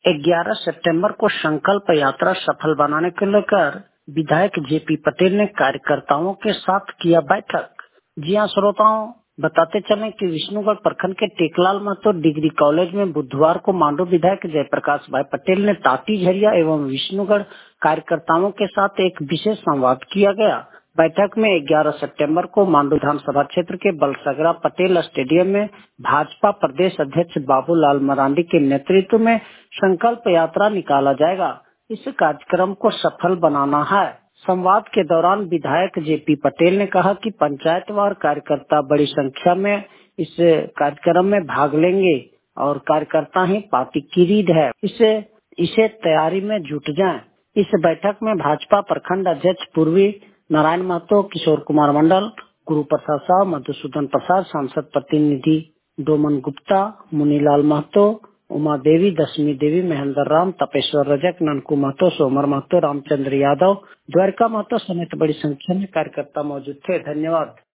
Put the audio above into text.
11 सितंबर को संकल्प यात्रा सफल बनाने को लेकर विधायक जेपी पटेल ने कार्यकर्ताओं के साथ किया बैठक। जी हाँ श्रोताओं, बताते चलें कि विष्णुगढ़ प्रखंड के टेकलाल महतो डिग्री कॉलेज में बुधवार को मांडू विधायक जयप्रकाश भाई पटेल ने टाटी झरिया एवं विष्णुगढ़ कार्यकर्ताओं के साथ एक विशेष संवाद किया गया। बैठक में 11 सितंबर को मांडू विधानसभा क्षेत्र के बलसगरा पटेल स्टेडियम में भाजपा प्रदेश अध्यक्ष बाबूलाल मरांडी के नेतृत्व में संकल्प यात्रा निकाला जाएगा। इस कार्यक्रम को सफल बनाना है। संवाद के दौरान विधायक जेपी पटेल ने कहा कि पंचायतवार कार्यकर्ता बड़ी संख्या में इस कार्यक्रम में भाग लेंगे और कार्यकर्ता ही पार्टी की रीढ़ है, इसे तैयारी में जुट जाएं। इस बैठक में भाजपा प्रखंड अध्यक्ष पूर्वी नारायण महतो, किशोर कुमार मंडल, गुरु प्रसाद साहब, मधुसूदन प्रसाद, सांसद प्रतिनिधि डोमन गुप्ता, मुनीलाल महतो, उमा देवी, दशमी देवी, महेंद्र राम, तपेश्वर रजक, ननकू महतो, सोमर महतो, रामचंद्र यादव, द्वारका महतो समेत बड़ी संख्या में कार्यकर्ता मौजूद थे। धन्यवाद।